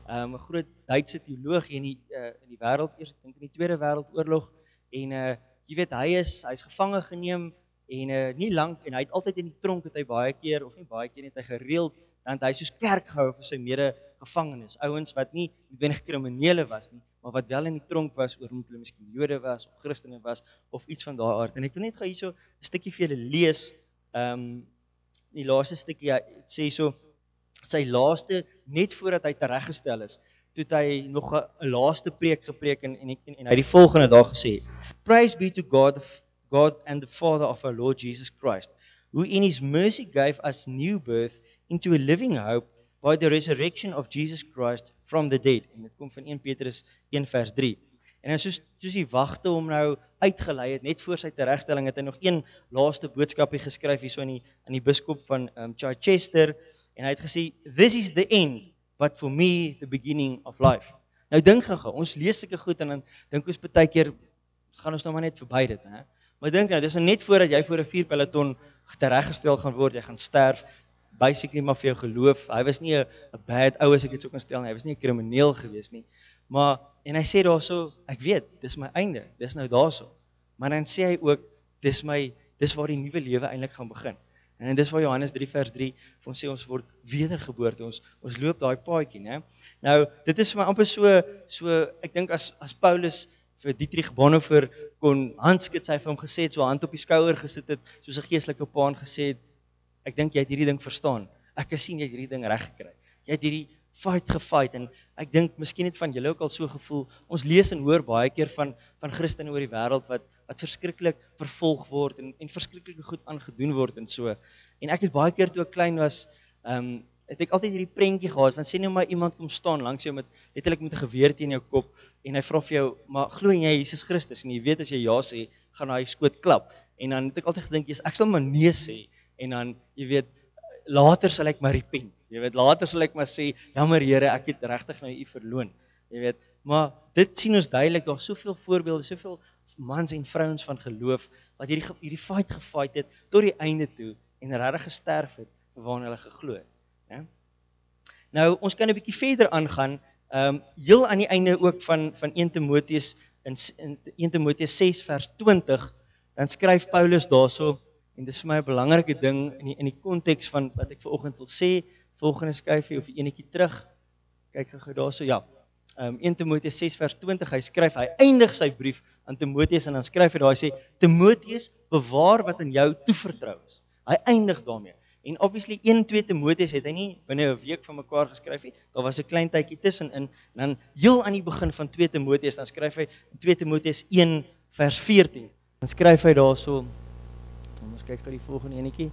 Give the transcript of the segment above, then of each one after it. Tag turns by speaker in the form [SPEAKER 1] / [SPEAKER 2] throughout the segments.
[SPEAKER 1] 'n groot Duitse teoloog in die wêreld, eers ek dink in die Tweede Wêreldoorlog, en jy weet, hy's gevange geneem, en nie lank, en hy het altyd in die tronk, het hy baie keer, of nie baie keer, het hy gereeld, dan het hy soos kerk gehou vir sy mede-gevangenes, ouens wat nie noodwendig kriminele was nie, maar wat wel in die tronk was, oor omdat hulle miskien Jode was, of Christene was, of iets van daai aard. En ek wil net gou hierso 'n stukkie vir julle lees, die laaste stukkie, hy sê so, sy laaste, net voordat hy tereggestel is, toe het hy nog 'n laaste preek gepreek, en hy het die volgende daar gesê: Praise be to God and the Father of our Lord Jesus Christ, who in his mercy gave us new birth into a living hope by the resurrection of Jesus Christ from the dead. En dit kom van 1 Petrus 1 vers 3. En dan soos die wagte hom nou uitgelei het, net voor sy teregstelling, het hy nog een laaste boodskapie geskryf hier so aan die biskop van Chichester, en hy het gesê, this is the end, but for me the beginning of life. Nou dink gou, ons lees sulke goed, en dan dink ons baie keer, gaan ons nou maar net verby dit, hè? Maar dink nou, dis net voordat jy voor 'n vuurpeloton tereggestel gaan word, jy gaan sterf, basically maar vir jou geloof. Hy was nie 'n bad ou, as ek dit sou kan stel nie, hy was nie 'n krimineel gewees nie. Maar, en hy sê daarso, ek weet, dis my einde, dis nou daarso. Maar dan sê hy ook, dis waar die nuwe lewe eintlik gaan begin. En dis waar Johannes 3 vers 3 vir ons sê, ons word wedergeboorte, ons loop daai paadjie, né? Nou, dit is vir my amper so ek dink as Paulus vir Dietrich Bonhoeffer kon handskud, sy vir hom gesê het, so hand op die skouer gesit het, soos 'n geestelike pa en gesê het, ek dink jy het hierdie ding verstaan, ek kan sien jy het hierdie ding reg gekry, jy het hierdie fight, en ek dink, miskien het van julle ook al so gevoel, ons lees en hoor baie keer van Christene oor die wêreld, wat verskriklik vervolg word, en verskriklik goed aangedoen word, en so, en ek het baie keer toe ek klein was, het ek altyd hierdie prentjie gehad, van sê nou maar iemand kom staan langs jou, letterlik met 'n geweer teen jou kop, en hy vra vir jou, maar glo jy Jesus Christus, en jy weet as jy ja sê, gaan hy skoot klap, en dan het ek altyd gedink, ek sal maar nee sê, en dan, jy weet, later sal ek maar repent, jy weet, later sal ek maar sê, jammer Here, ek het regtig nou u verloon, jy weet, maar dit sien ons duidelik, daar soveel voorbeelde, soveel mans en vrouens van geloof, wat hierdie fight het, tot die einde toe, en regtig gesterf het, waarna hulle geglo het, ja? Nou, ons kan 'n bietjie verder aangaan, heel aan die einde ook van 1 Timoteus, in 1 Timoteus 6 vers 20, dan skryf Paulus daarso, en dis vir my 'n belangrike ding, in die konteks van wat ek vanoggend wil sê, volgende skyfie, of die enetjie terug, kyk gou daarso, ja, 1 Timoteus 6 vers 20, hy eindig sy brief aan Timoteus, en dan skryf hy daar, hy sê, Timoteus, bewaar wat aan jou toevertrou is. Hy eindig daarmee. En obviously 1-2 Timoteus het hy nie binne 'n week van mekaar geskryf nie, daar was 'n klein tydjie tussenin, en dan heel aan die begin van 2 Timoteus, dan skryf hy 2 Timoteus 1 vers 14, dan skryf hy daarso, ons kyk vir die volgende enetjie,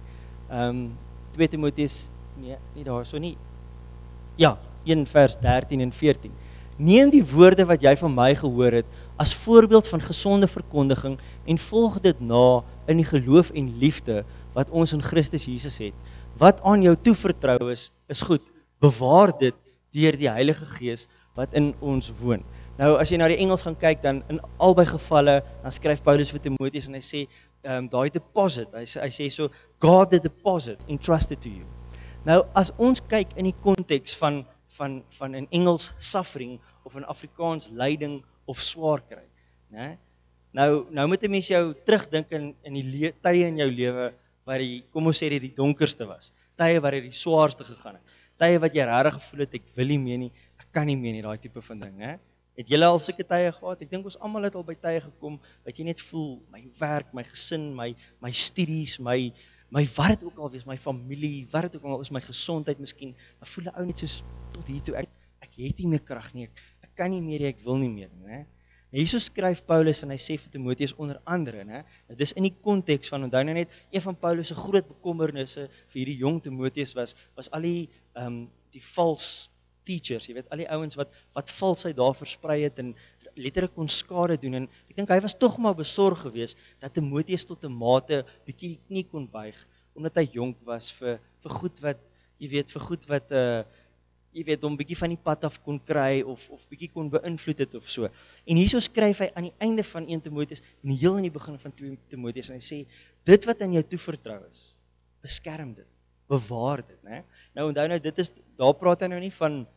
[SPEAKER 1] 2 Timoteus, nee, nie daarso nie, ja, 1 vers 13 en 14, neem die woorde wat jy van my gehoor het, as voorbeeld van gesonde verkondiging, en volg dit na in die geloof en liefde, wat ons in Christus Jesus het. Wat aan jou toevertrou is goed. Bewaar dit deur die Heilige Gees wat in ons woon. Nou, as jy na die Engels gaan kyk, dan in albei gevalle, dan skryf Paulus vir Timoteus, en hy sê, daai deposit, hy sê so, God the deposit entrusted to you. Nou, as ons kyk in die konteks van in Engels suffering, of in Afrikaans lyding, of swaar kry, né? Nou moet 'n mens jou terugdink in die tye in jou lewe, waar kom ons sê die donkerste was, tye waar die swaarste gegaan het, tye wat jy regtig gevoel het, ek wil nie meer nie, ek kan nie meer nie, daai tipe van ding, hè? Het julle al sulke tye gehad? Ek dink ons almal het al by tye gekom, wat jy net voel, my werk, my gesin, my studies, my wat het ook al wees, my familie, wat het ook al is, my gesondheid miskien, dan voel 'n ou net soos, tot hier toe, ek het nie meer krag nie, ek kan nie meer nie, ek wil nie meer nie, hè? Hierso skryf Paulus, en hy sê vir Timoteus onder andere, né? Dit is in die konteks van, onthou nou net, een van Paulus se groot bekommernisse vir hierdie jong Timoteus was al die false teachers, jy weet, al die ouens wat valsheid daar versprei het, en letterlik kon skade doen, en ek dink hy was tog maar besorg geweest, dat Timoteus tot 'n mate bietjie die knie kon buig, omdat hy jonk was, vir goed wat, jy weet, vir goed wat, jy weet, hom bietjie van die pad af kon kry, of bietjie kon beïnvloed het, of so. En hierso skryf hy aan die einde van 1 Timoteus, en heel aan die begin van 2 Timoteus, en hy sê, dit wat aan jou toevertrou is, beskerm dit, bewaar dit, né? Nou onthou nou, daar praat hy nou nie van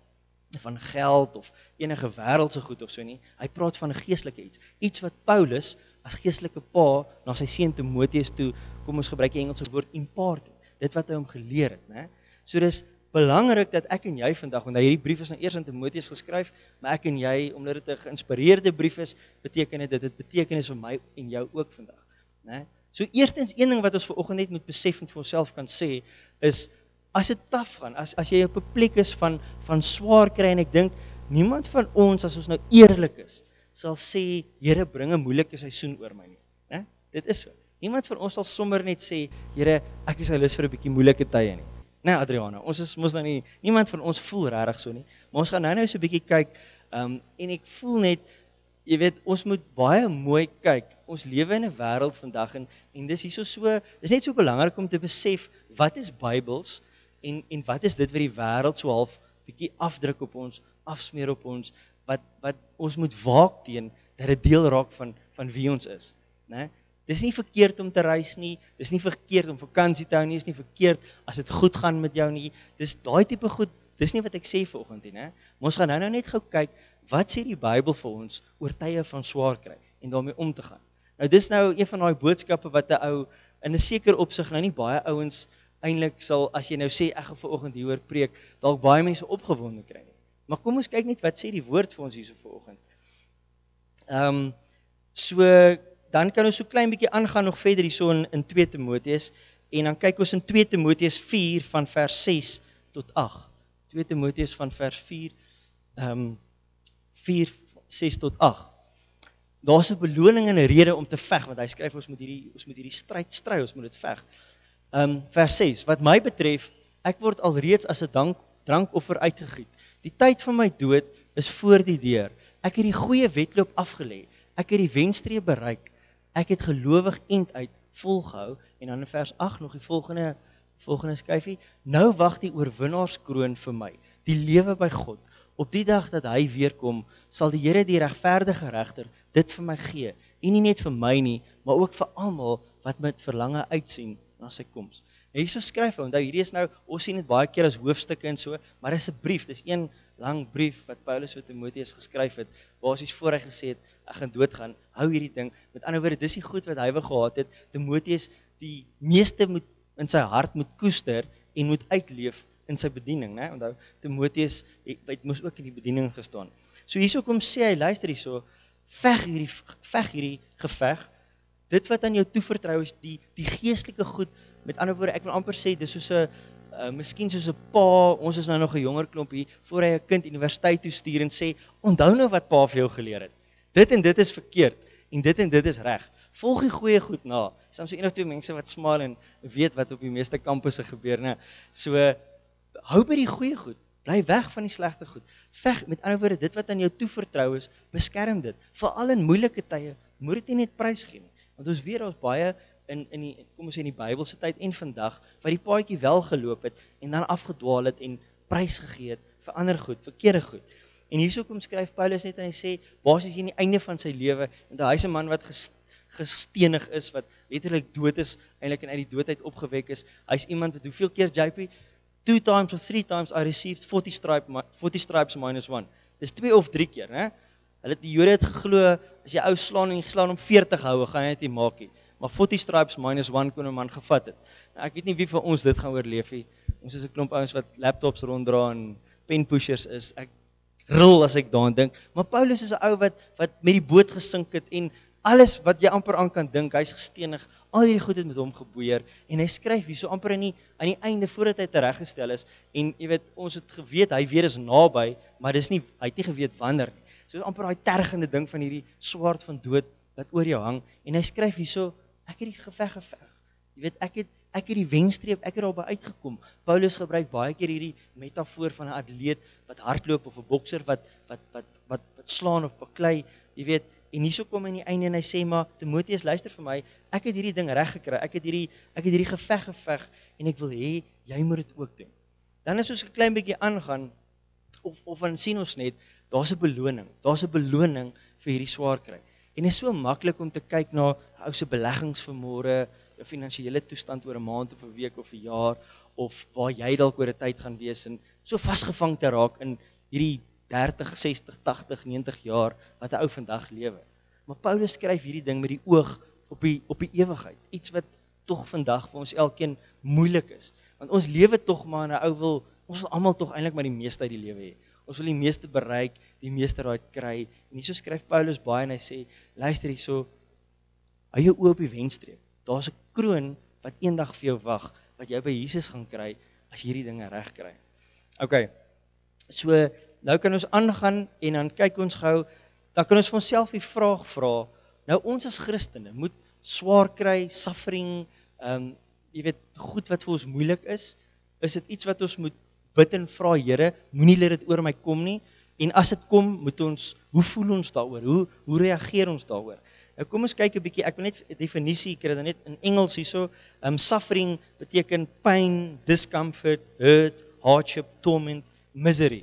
[SPEAKER 1] van geld of enige wêreldse goed of so nie. Hy praat van 'n geestelike iets. Iets wat Paulus as geestelike pa na sy seun Timoteus toe, kom ons gebruik die Engelse woord impart het. Dit wat hy hom geleer het, né? So dis belangrik dat ek en jy vandag, want hierdie brief is nou eers aan Timoteus geskryf, maar ek en jy, omdat dit 'n geïnspireerde brief is, beteken dit betekenis vir my en jou ook vandag, né? So eerstens een ding wat ons vanoggend net moet besef en vir onsself kan sê is as dit taaf gaan, as jy op 'n plek is van swaar kry en ek dink niemand van ons as ons nou eerlik is sal sê Here bring 'n moeilike seisoen oor my nie, né? Dit is so. Niemand van ons sal sommer net sê Here, ek is lus vir 'n bietjie moeilike tye nie. Nee, Adriana, ons is mos nou nie, niemand van ons voel regtig so nie, maar ons gaan nou so 'n bietjie kyk, en ek voel net, jy weet, ons moet baie mooi kyk, ons lewe in 'n wêreld vandag, en dis hierso so, dis net so belangrik om te besef, wat is Bybels, en wat is dit wat die wêreld so half, bietjie afdruk op ons, afsmeer op ons, wat ons moet waak teen, dat dit deel raak van wie ons is, né? Dis nie verkeerd om te reis nie, dis nie verkeerd om vakansie te hou nie, dis nie verkeerd as dit goed gaan met jou nie, dis daai tipe goed, dis nie wat ek sê vanoggend nie, né? Maar ons gaan nou net gou kyk, wat sê die Bybel vir ons oor tye van swaar kry en daarmee om te gaan. Nou dis nou een van daai boodskappe wat 'n ou in 'n sekere opsig nou nie baie ouens eintlik sal, as jy nou sê ek gaan vanoggend hieroor preek, dalk baie mense opgewonde kry nie. Maar kom ons kyk net wat sê die woord vir ons hierso vanoggend. So dan kan ons so klein bietjie aangaan nog verder hierso in 2 Timoteus en dan kyk ons in 2 Timoteus 4 van vers 6 tot 8. 2 Timoteus van vers 4 4, 6 tot 8. Daar's 'n beloning en 'n rede om te veg, want hy skryf ons moet hierdie stryd stry, ons moet dit veg. Vers 6, wat my betref, ek word alreeds as 'n drankoffer uitgegiet. Die tyd van my dood is voor die deur. Ek het die goeie wedloop afgelê. Ek het die wenstreep bereik. Ek het gelowig end uit volgehou. En dan in vers 8 nog die volgende skyfie. Nou wag die oorwinnaarskroon vir my, die lewe by God. Op die dag dat hy weer kom, sal die Here die regverdige regter dit vir my gee. En nie net vir my nie, maar ook vir almal wat met verlange uitsien na sy koms. En hierso skryf hy, onthou hierdie is nou, ons sien dit baie keer as hoofstukke en so, maar dis 'n brief, dis een lang brief wat Paulus vir Timoteus geskryf het, basies voor hy gesê het, ek gaan doodgaan, hou hierdie ding. Met ander woorde, dis die goed wat hy wou gehad het, Timoteus die meeste moet in sy hart moet koester en moet uitleef in sy bediening, né? Onthou, Timoteus het moes ook in die bediening gestaan. So hierso kom sê hy, luister hierso, veg hierdie geveg. Dit wat aan jou toevertrou is, die geestelike goed, met ander woorde, ek wil amper sê, dis soos 'n miskien soos 'n pa, ons is nou nog 'n jonger klompie, voor hy 'n kind universiteit toe stuur en sê, onthou nou wat pa vir jou geleer het. Dit en dit is verkeerd, en dit is reg. Volg die goeie goed na. Soms so 1 of 2 mense wat smaal en weet wat op die meeste kampusse gebeur, né? So, hou by die goeie goed. Bly weg van die slegte goed. Veg, met ander woorde, dit wat aan jou toevertrou is, beskerm dit. Veral in moeilike tye, moet dit nie net prys gee nie. Want ons weet daar's baie in die, kom ons sê in die Bybelse tyd en vandag, wat die paadjie wel geloop het, en dan afgedwaal het, en prys gegee het, vir ander goed, verkeerde goed. En hierso kom skryf Paulus net, en hy sê, basies hier in die einde van sy lewe, want hy is 'n man wat gestenig is, wat letterlik dood is, eintlik en uit die doodheid opgewek is. Hy's iemand wat, hoeveel keer, JP? 2 times or 3 times I received 40 stripes minus 1. Dis 2 of 3 keer, né? Die Jode het geglo, as jy ou slaan en jy slaan om 40 houe, gaan jy dit nie maak nie. Maar 40 stripes minus 1 kon 'n man gevat het. Nou, ek weet nie wie van ons dit gaan oorleef nie. Ons is 'n klomp ouens wat laptops ronddra en pen pushers is. Ek ril as ek daaraan dink. Maar Paulus is 'n ou wat met die boot gesink het en alles wat jy amper aan kan dink, hy's gestenig, al hierdie goed het met hom geboeier, en hy skryf hier so amper aan die einde, voordat hy tereggestel is, en jy weet, ons het geweet, hy weer is naby, maar dis nie, hy het nie geweet wanneer nie. So amper daai tergende ding van hierdie swaard van dood, wat oor jou hang, en hy skryf hier so, ek het die geveg. Jy weet, ek het die wenstreep, ek het daarby uitgekom. Paulus gebruik baie keer hierdie metafoor van 'n atleet, wat hardloop, of 'n bokser, wat slaan of baklei, jy weet. En hierso kom hy in die einde en hy sê, maar Timoteus, luister vir my, ek het hierdie ding reg gekry, ek het hierdie geveg, en ek wil hê, jy moet dit ook doen. Dan is ons 'n klein bietjie aangaan, of dan sien ons net, daar's 'n beloning vir hierdie swaar kry. En dit is so maklik om te kyk na ou se beleggingsvermoë, jou finansiële toestand oor 'n maand of 'n week of 'n jaar, of waar jy dalk oor 'n tyd gaan wees, en so vasgevang te raak in hierdie 30, 60, 80, 90 jaar wat 'n ou vandag lewe. Maar Paulus skryf hierdie ding met die oog op die ewigheid. Iets wat tog vandag vir ons elkeen moeilik is. Want ons lewe tog maar en ons wil almal tog eintlik maar die meeste uit die lewe hê. Ons wil die meeste bereik, die meeste raai kry. En hierso skryf Paulus baie en hy sê, luister hierso, hou jou oë op die wenstreep. Daar's 'n kroon wat eendag vir jou wag, wat jy by Jesus gaan kry as jy hierdie dinge reg kry. Okay. So nou kan ons aangaan en dan kyk ons gou, dan kan ons vir onsself die vraag vra. Nou ons as Christene moet swaar kry, suffering, jy weet, goed wat vir ons moeilik is dit iets wat ons moet bid en vra, Here, moenie laat dit oor my kom nie. En as dit kom, hoe voel ons daaroor? Hoe reageer ons daaroor? Nou kom ons kyk 'n bietjie, ek wil net 'n definisie kry dan net in Engels hierso. Suffering beteken pain, discomfort, hurt, hardship, torment, misery.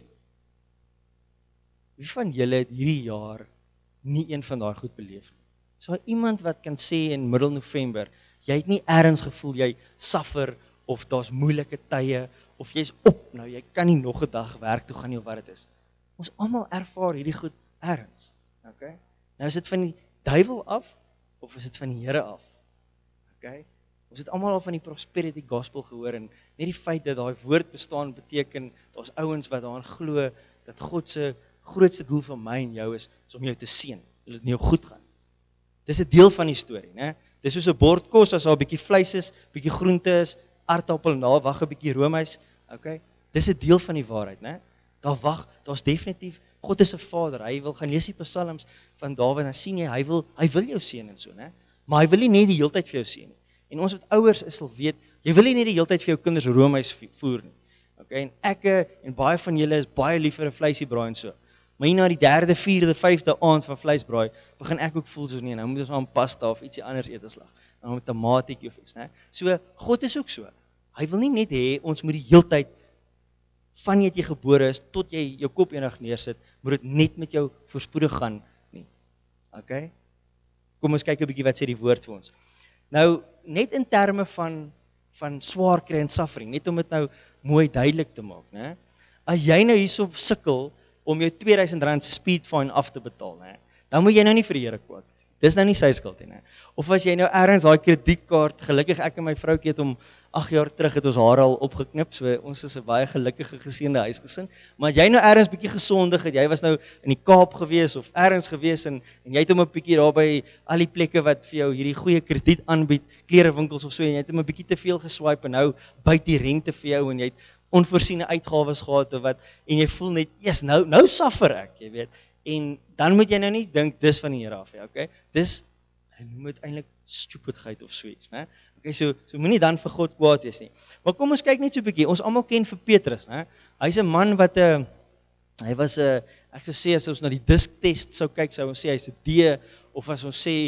[SPEAKER 1] Wie van julle het hierdie jaar nie een van daai goed beleef nie? So iemand wat kan sê in middel November, jy het nie ergens gevoel jy suffer of daar's moeilike tye of jy's op nou, jy kan nie nog 'n dag werk toe gaan nie of wat dit is. Ons almal ervaar hierdie goed ergens. Okay? Nou is dit van die duiwel af of is dit van die Here af? Okay? Ons het almal al van die prosperity gospel gehoor en net die feit dat daai woord bestaan beteken daar's ouens wat daarin glo dat God se grootste doel vir my en jou is om jou te seën, dat dit met jou goed gaan. Dis 'n deel van die storie, né? Dis soos 'n bord kos as daar 'n bietjie vleis is, bietjie groente is, aardappel na wag 'n bietjie roomys, okay? Dis 'n deel van die waarheid, né? Daar's definitief God is 'n Vader. Hy wil gaan lees die psalms van Dawid en dan sien jy hy wil jou seën en so, né? Maar hy wil nie net die heeltyd vir jou seën nie. En ons wat ouers is sal weet, jy wil nie net die heeltyd vir jou kinders roomys voer nie. Okay? En ek en baie van julle is baie lief vir 'n vleisiebraai en so. Maar hier na die 3de, 4de, 5de aand van vleisbraai, begin ek ook voel soos nee, nou moet ons maar 'n pasta of ietsie anders eet as lag. Nou met 'n tomatietjie of iets, né? So God is ook so. Hy wil nie net hê ons moet die heeltyd van jy gebore is tot jy jou kop eendag neersit, moet dit net met jou voorspoedig gaan nie. Okay? Kom ons kyk 'n bietjie wat sê die woord vir ons. Nou net in terme van swaar kry en suffering, net om dit nou mooi duidelik te maak, né? As jy nou hierso sukkel om jou R2000 se speed fine af te betaal, né? Dan moet jy nou nie vir die Here kwaad wees. Dis nou nie sy skuld nie, né? Of as jy nou ergens daai kredietkaart, gelukkig ek en my vroukie het hom 8 jaar terug het ons haar al opgeknip, so ons is 'n baie gelukkige geseënde huisgesin. Maar as jy nou ergens bietjie gesondig het, jy was nou in die Kaap gewees of ergens gewees en jy het hom 'n bietjie daar by al die plekke wat vir jou hierdie goeie krediet aanbied, klerewinkels of so en jy het hom 'n bietjie te veel geswipe en nou byt die rente vir jou en jy het onvoorsiene uitgawes gehad of wat en jy voel net, "Yes, nou suffer ek," jy weet. En dan moet jy nou nie dink dis van die Here af, okay? Dis hy noem dit eintlik stupidheid of so iets, né? Okay, so moenie dan vir God kwaad wees nie. Maar kom ons kyk net so 'n bietjie. Ons almal ken vir Petrus, né? Hy's 'n man wat hy was ek sou sê as ons na die DISC test sou kyk, sou ons sê hy's 'n D of as ons sê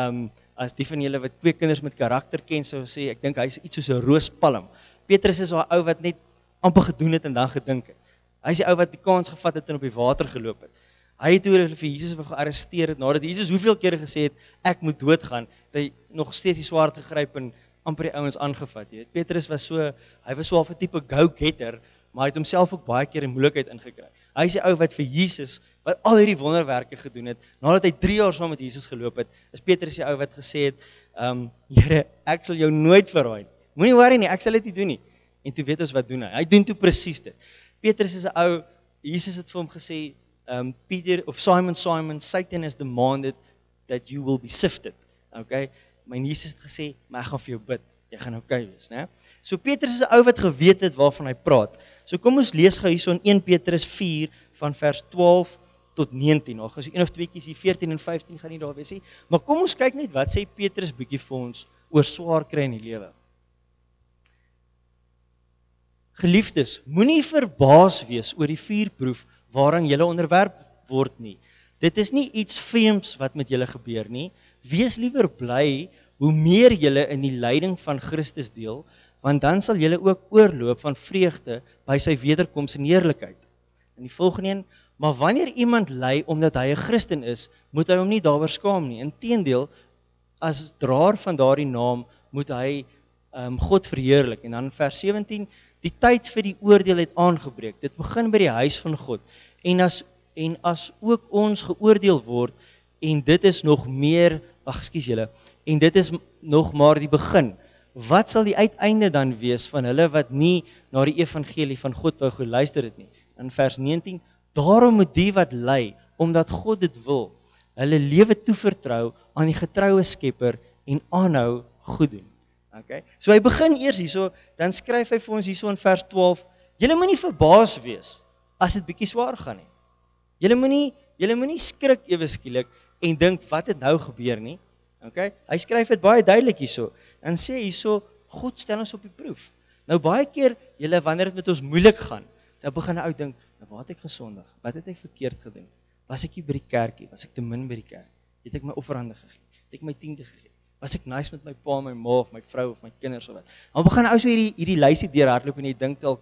[SPEAKER 1] as die van julle wat 2 kinders met karakter ken, sou ons sê ek dink hy's iets soos 'n roospalm. Petrus is daai ou wat net amper gedoen het en dan gedink het. Hy's die ou wat die kans gevat het en op die water geloop het. Hy het toe hulle vir Jesus gearresteer het nadat Jesus hoeveel kere gesê het ek moet doodgaan, dat hy nog steeds die swaard gegryp en amper die ouens aangevat, jy weet. Petrus was so, hy was so 'n tipe go-getter, maar hy het homself ook baie keer in moeilikheid ingekry. Hy is die ou wat vir Jesus wat al hierdie wonderwerke gedoen het, nadat hy 3 jaar saam met Jesus geloop het, is Petrus die ou wat gesê het, Here, ek sal jou nooit verraai nie. Moenie worry nie, ek sal dit nie doen nie. En toe weet ons wat doen hy. Hy doen toe presies dit. Petrus is 'n ou, Jesus het vir hom gesê, Peter of Simon, Satan has demanded that you will be sifted. Okay? Maar Jesus het gesê, maar ek gaan vir jou bid. Jy gaan okay wees, né? So Petrus is 'n ou wat geweet het waarvan hy praat. So kom ons lees gou hierso in 1 Petrus 4 van vers 12 tot 19. Nou, as jy een of twee kies hier 14 en 15 gaan nie daar wees nie. Maar kom ons kyk net wat sê Petrus bietjie vir ons oor swaar kry in die lewe. Geliefdes, moenie verbaas wees oor die vuurproef waaraan julle onderwerp word nie. Dit is nie iets vreemds wat met julle gebeur nie. Wees liewer bly hoe meer julle in die lyding van Christus deel, want dan sal julle ook oorloop van vreugde by sy wederkoms in heerlikheid. En die volgende een, maar wanneer iemand ly omdat hy 'n Christen is, moet hy hom nie daaroor skaam nie. Inteendeel, as draer van daardie naam moet hy God verheerlik. En dan vers 17, Die tyd vir die oordeel het aangebreek. Dit begin by die huis van God. En as ook ons geoordeel word, en dit is nog meer, ekskuus julle, en dit is nog maar die begin. Wat sal die uiteinde dan wees van hulle wat nie na die evangelie van God wou geluister het nie? In vers 19, daarom moet die wat ly, omdat God dit wil, hulle lewe toevertrou aan die getroue Skepper en aanhou goed doen. Okay? So hy begin eers hierso, dan skryf hy vir ons hierso in vers 12, julle moenie verbaas wees as dit bietjie swaar gaan nie. Julle moenie skrik ewe skielik en dink wat het nou gebeur nie. Okay? Hy skryf dit baie duidelik hierso. Dan sê hierso, God stel ons op die proef. Nou baie keer, wanneer dit met ons moeilik gaan, dan begin 'n ou dink, nou waar het ek gesondig? Wat het ek verkeerd gedoen? Was ek nie by die kerkie? Was ek te min by die kerk? Het ek my offerhande gegee? Het ek my tiende gegee? Was ek nice met my pa, my ma of my vrou of my kinders of wat? Dan begin ou so hierdie lysie deurhardloop en jy dink dalk,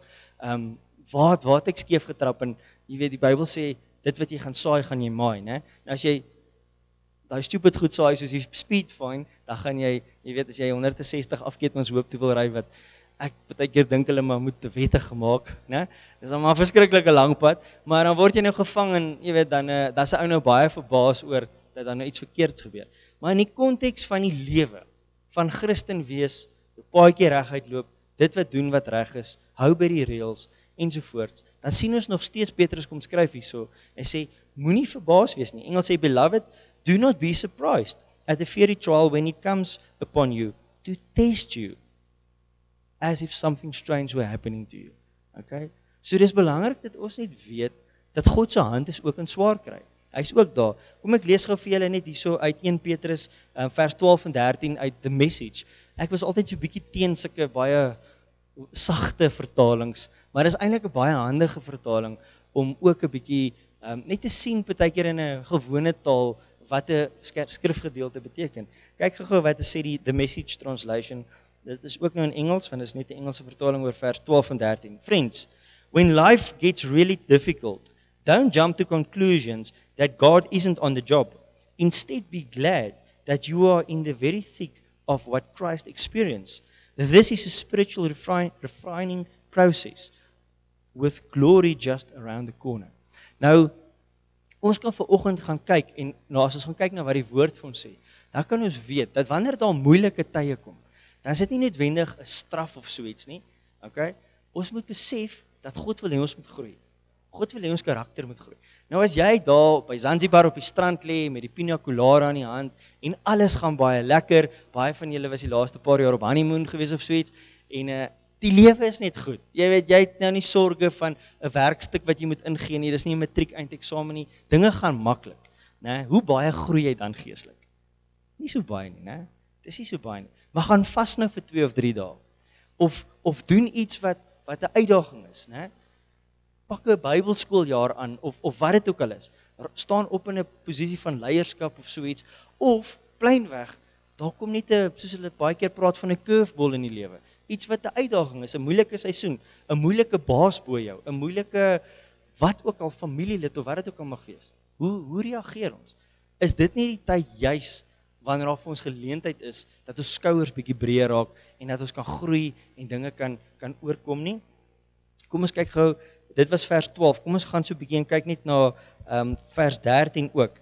[SPEAKER 1] waar het ek skeef getrap en jy weet die Bybel sê dit wat jy gaan saai, gaan jy maai, né? Nou as jy daai stupid goed saai soos die speed fine, dan gaan jy weet as jy 160 afketings hoop toe wil ry wat ek baie keer dink hulle maar moet te wette gemaak, né? Dis dan maar 'n verskriklike lang pad, maar dan word jy nou gevang en jy weet dan's 'n ou nou baie verbaas oor dat dan nou iets verkeerds gebeur. Maar in die konteks van die lewe van Christen wees, 'n paadjie reguit loop, dit wat doen wat reg is, hou by die reëls ensovoorts. Dan sien ons nog steeds Petrus kom skryf hierso. Hy sê moenie verbaas wees nie. Engels sê beloved, do not be surprised at the fiery trial when it comes upon you to test you as if something strange were happening to you. Okay? So dis belangrik dat ons net weet dat God se hand is ook in swaar kry. Hy's ook daar. Kom ek lees gou vir julle net hierso uit 1 Petrus vers 12 en 13 uit The Message. Ek was altyd so bietjie teen sulke baie sagte vertalings, maar dis eintlik 'n baie handige vertaling om ook 'n bietjie net te sien partykeer in 'n gewone taal wat 'n skrifgedeelte beteken. Kyk gou wat sê die The Message translation. Dit is ook nou in Engels, want dit is net 'n Engelse vertaling oor vers 12 en 13. Friends, when life gets really difficult, don't jump to conclusions that God isn't on the job. Instead, be glad that you are in the very thick of what Christ experienced. This is a spiritual refining process with glory just around the corner. Nou, ons kan vanoggend gaan kyk en as ons gaan kyk na wat die woord vir ons sê, dan kan ons weet dat wanneer daar moeilike tye kom, dan is dit nie noodwendig 'n straf of so iets nie. Okay? Ons moet besef dat God wil hê ons moet groei. God wil hê ons karakter moet groei. Nou as jy daar by Zanzibar op die strand lê met die pina colada in die hand en alles gaan baie lekker, baie van julle was die laaste paar jaar op honeymoon gewees of so iets en die lewe is net goed. Jy weet, jy het nou nie sorge van 'n werkstuk wat jy moet ingee nie, dis nie 'n matriek eindeksamen nie. Dinge gaan maklik, né? Hoe baie groei jy dan geestelik? Nie so baie nie, né? Dis nie so baie nie. Maar gaan vas nou vir 2 of 3 dae. Of doen iets wat 'n uitdaging is, né? Pak 'n Bybelskooljaar aan of wat dit ook al is. Staan op in 'n posisie van leierskap of so iets of pleinweg, daar kom net 'n soos hulle baie keer praat van 'n curveball in die lewe. Iets wat 'n uitdaging is, 'n moeilike seisoen, 'n moeilike baas bo jou, 'n moeilike wat ook al familielid of wat dit ook al mag wees. Hoe reageer ons? Is dit nie die tyd juis wanneer daar vir ons geleentheid is dat ons skouers bietjie breër raak en dat ons kan groei en dinge kan oorkom nie? Kom ons kyk gou, dit was vers 12. Kom ons gaan so 'n bietjie en kyk net na vers 13 ook.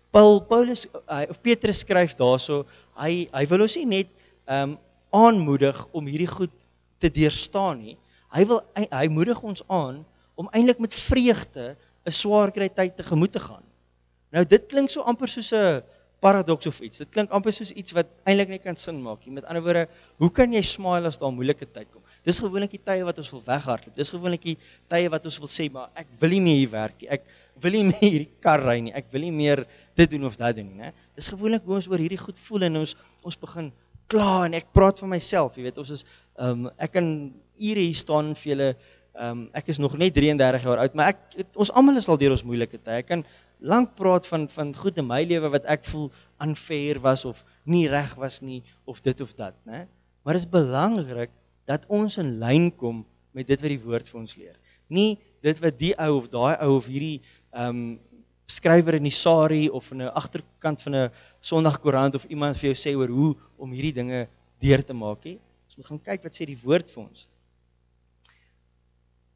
[SPEAKER 1] Petrus skryf daarso, hy wil ons nie net aanmoedig om hierdie goed te deurstaan nie. Hy moedig ons aan om eintlik met vreugde 'n swaar kry tyd tegemoet te gaan. Nou dit klink so amper soos 'n paradoks of iets. Dit klink amper soos iets wat eintlik nie kan sin maak nie. Met ander woorde, hoe kan jy smile as daar 'n moeilike tyd kom? Dis gewoonlik die tye wat ons wil weghardloop. Dis gewoonlik die tye wat ons wil sê, maar ek wil nie meer hier werk nie. Ek wil nie meer hierdie kar ry nie. Ek wil nie meer dit doen of dat doen nie, né? Dis gewoonlik hoe ons oor hierdie goed voel en ons begin kla en ek praat van myself, jy weet, ons is ek kan ure hier staan en vir julle ek is nog net 33 jaar oud, maar ons almal is al deur ons moeilike tye. Ek kan lank praat van goed in my lewe wat ek voel unfair was of nie reg was nie of dit of dat, né? Maar dit is belangrik dat ons in lyn kom met dit wat die woord vir ons leer. Nie dit wat die ou of daai ou of hierdie skrywer in die sari of in 'n agterkant van 'n Sondagkoerant of iemand vir jou sê oor hoe om hierdie dinge deur te maak nie. Ons moet gaan kyk wat sê die woord vir ons.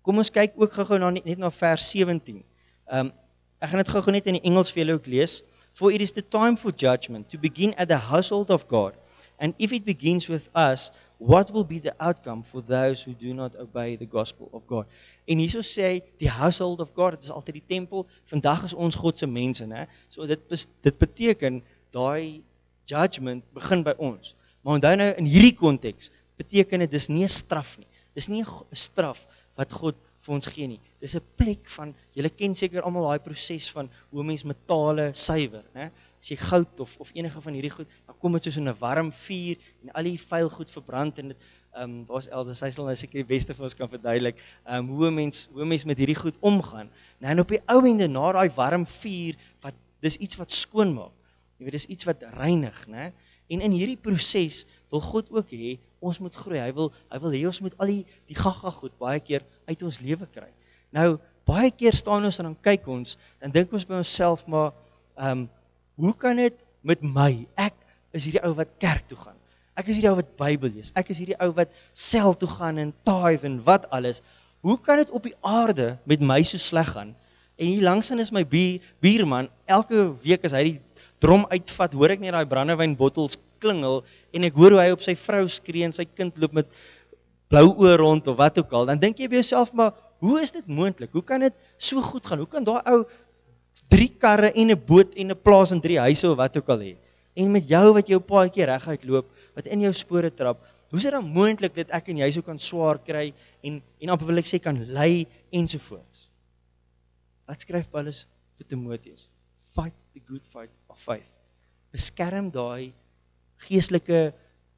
[SPEAKER 1] Kom ons kyk ook gou net na vers 17. Ek gaan dit gou net in die Engels vir julle ook lees. For it is the time for judgment to begin at the household of God. And if it begins with us, what will be the outcome for those who do not obey the gospel of God? En hierso sê hy, die household of God, dit is altyd die tempel, vandag is ons God se mense, né? So dit beteken, daai judgment begin by ons. Maar onthou nou, in hierdie konteks, beteken dit, dis nie 'n straf nie. Dis nie 'n straf wat God vir ons gee nie. Dis 'n plek van, julle ken seker almal daai proses van hoe mens metale suiwer, né? As jy goud of enige van hierdie goed, dan kom dit soos in 'n warm vuur en al die vuil goed verbrand en dit daar's Elsa, sy sal nou seker die beste vir ons kan verduidelik, hoe 'n mens met hierdie goed omgaan. Nou en op die ou ende na daai warm vuur, wat dis iets wat skoon maak. Jy weet, dis iets wat reinig, né? En in hierdie proses wil God ook hê ons moet groei. Hy wil hê ons moet al die gaga goed baie keer uit ons lewe kry. Nou, baie keer staan ons en dan kyk ons, dan dink ons by onsself, maar hoe kan dit met my? Ek is hierdie ou wat kerk toe gaan. Ek is hierdie ou wat Bybel lees. Ek is hierdie ou wat sel toe gaan en tithe en wat alles. Hoe kan dit op die aarde met my so sleg gaan? En hier langsaan is my buurman, elke week as hy die drom uitvat, hoor ek net daai brandewynbottels klingel en ek hoor hoe hy op sy vrou skree en sy kind loop met blou oë rond of wat ook al. Dan dink jy by jouself, maar hoe is dit moontlik? Hoe kan dit so goed gaan? Hoe kan daai ou 3 karre en 'n boot en 'n plaas en 3 huise of wat ook al hê? En met jou wat jou paadjie reguit loop, wat in jou spore trap, hoe is dit dan moontlik dat ek en jy so kan swaar kry en amper wil ek sê kan ly ensovoorts? Wat skryf Paulus vir Timoteus? Fight the good fight of faith. Beskerm daai geestelike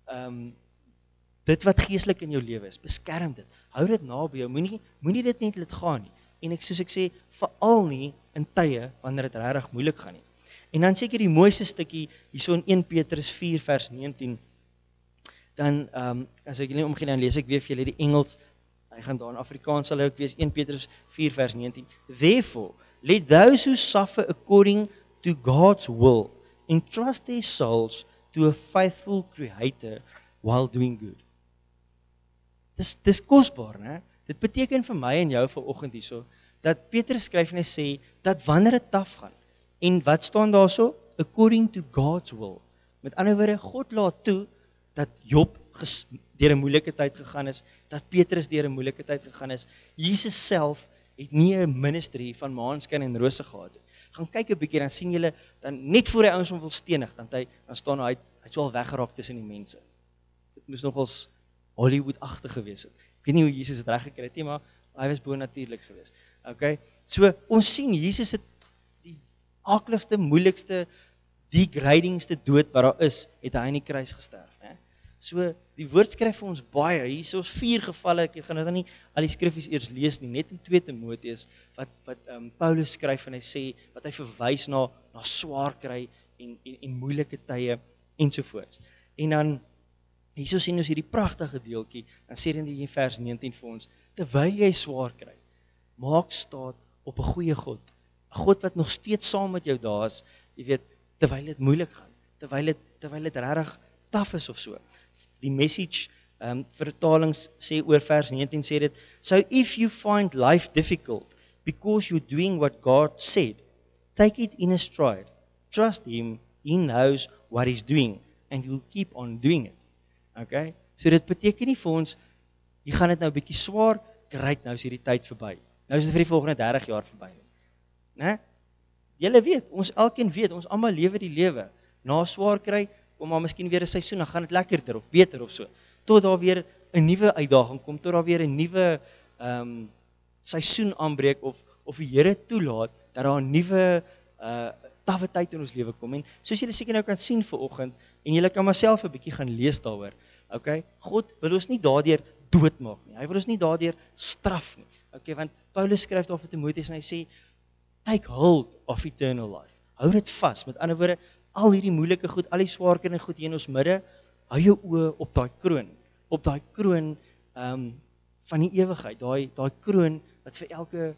[SPEAKER 1] dit wat geestelik in jou lewe is, beskerm dit. Hou dit naby jou. Moenie dit net laat gaan nie. En soos ek sê, veral nie in tye wanneer dit regtig moeilik gaan nie. En dan seker die mooiste stukkie hierso in 1 Petrus 4 vers 19. Dan as ek julle omgee dan lees ek weer vir julle die Engels. Hy gaan daar in Afrikaans sal hy ook wees 1 Petrus 4 vers 19. Therefore, let those who suffer according to God's will entrust their souls to a faithful creator while doing good. Dis kosbaar, né? Dit beteken vir my en jou vanoggend hierso, dat Petrus skryf en hy sê, dat wanneer dit taaf gaan, en wat staan daarso? According to God's will. Met ander woorde, God laat toe, dat Job deur 'n moeilike tyd gegaan is, dat Petrus deur 'n moeilike tyd gegaan is. Jesus self het nie 'n ministry van maanskyn en rose gehad het. Gaan kyk 'n bietjie, dan sien julle, dan net voor die ouens hom wil stenig, dan staan hy so al weggeraak tussen die mense. Dit moes nogals Hollywood-agtig gewees het. Ek weet nie hoe Jesus dit reg gekry het nie, maar hy was bonatuurlik geweest. Okay? So, ons sien, Jesus het die aakligste, moeilikste, degradingste dood wat daar is, het hy in die kruis gesterf. Né? So, die woord skryf vir ons baie, hier is ons 4 gevalle, ek gaan nou nie al die skriffies eers lees nie, net in 2 Timoteus, wat Paulus skryf en hy sê, wat hy verwys na swaar kry en moeilike tye ensovoorts. En dan, hierso sien ons hierdie pragtige deeltjie, dan sê dit in vers 19 vir ons, terwyl jy swaar kry, maak staat op 'n goeie God, 'n God wat nog steeds saam met jou daar is, jy weet, terwyl dit moeilik gaan, terwyl dit regtig taaf is of so. Die Message vertalings sê oor vers 19 sê dit, so if you find life difficult because you're doing what God said, take it in a stride, trust him, he knows what he's doing and you'll keep on doing it. Okay? So dit beteken nie vir ons, jy gaan dit nou 'n bietjie swaar, great, nou is hierdie tyd verby. Nou is dit vir die volgende 30 jaar verby. Né? Julle weet, ons elkeen weet, ons almal lewe die lewe. Na swaar kry, kom maar miskien weer 'n seisoen, dan gaan dit lekkerder of beter of so. Tot daar weer 'n nuwe uitdaging kom, tot daar weer 'n nuwe seisoen aanbreek of die Here toelaat dat daar 'n nuwe tawwe tyd in ons lewe kom. En soos julle seker nou kan sien vanoggend en julle kan maar self 'n bietjie gaan lees daaroor. Okay? God wil ons nie daardeur doodmaak nie. Hy wil ons nie daardeur straf nie. Okay, want Paulus skryf daar vir Timoteus en hy sê, take hold of eternal life. Hou dit vas. Met ander woorde, al hierdie moeilike goed, al die swaar kry goed hier in ons midde, hou jou oë op daai kroon van die ewigheid, daai kroon wat vir elke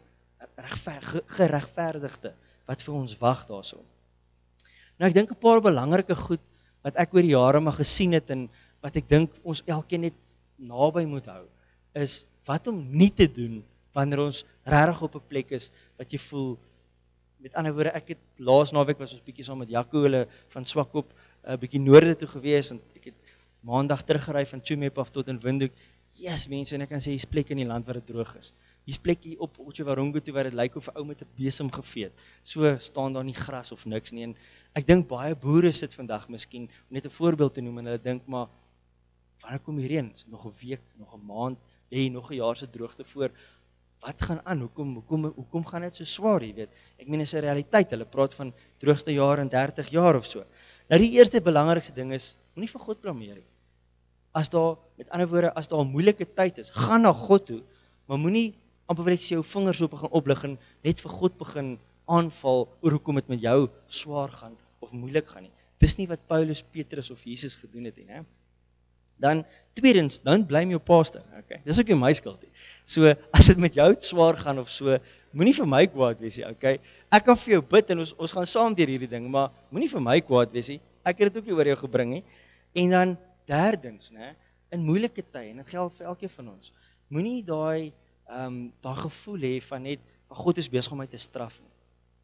[SPEAKER 1] geregverdigde wat vir ons wag daarso. Nou ek dink 'n paar belangrike goed wat ek oor die jare maar gesien het en wat ek dink ons elkeen net naby moet hou, is wat om nie te doen wanneer ons regtig op 'n plek is wat jy voel. Met ander woorde, ek het laas naweek was ons bietjie saam met Jaco hulle van Swakop 'n bietjie noorde toe gewees en ek het maandag teruggery van Tsumeb af tot in Windhoek. Yes, mense, en ek kan sê hier's plekke in die land waar dit droog is. Hier's plekke op Otjiwarongo toe waar dit lyk of 'n ou met 'n besem gevee. So staan daar nie gras of niks nie. En ek dink baie boere sit vandag miskien, om net 'n voorbeeld te noem, en hulle dink maar wanneer kom die reën? Is dit nog 'n week, nog 'n maand, lê nog 'n jaar se droogte voor? Wat gaan aan? Hoekom gaan dit so swaar, jy weet? Ek meen, is 'n realiteit. Hulle praat van droogste jaar in 30 jaar of so. Nou die eerste belangrikste ding is, moenie vir God blameer nie. As daar, met ander woorde, as daar 'n moeilike tyd is, gaan na God toe, maar moenie amper wil ek sê jou vingers so begin oplig en net vir God begin aanval oor hoekom dit met jou swaar gaan of moeilik gaan nie. Dis nie wat Paulus, Petrus of Jesus gedoen het nie, hè? Dan tweedens, don't blame your pastor. Okay, dis ook nie my skuld nie. So as dit met jou swaar gaan of so, moenie vir my kwaad wees nie, okay? Ek kan vir jou bid en ons gaan saam deur hierdie ding, maar moenie vir my kwaad wees nie. Ek het dit ook nie oor jou gebring nie. En dan derdens, né, in moeilike tye, en dit geld vir elkeen van ons, moenie daai gevoel hê van net van God is besig om my te straf nie.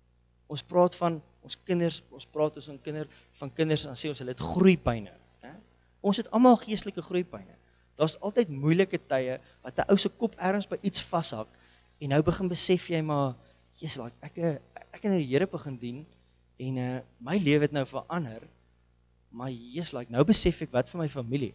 [SPEAKER 1] Ons praat van ons kinders, ons praat van kinders en sê ons hulle het groeipyne, né? Ons het almal geestelike groeipyne. Daar's altyd moeilike tye wat 'n ou se kop ergens by iets vashak en nou begin besef jy maar, Jesus, ek het die Here begin dien en my lewe het nou verander, maar Jesus, nou besef ek wat vir my familie.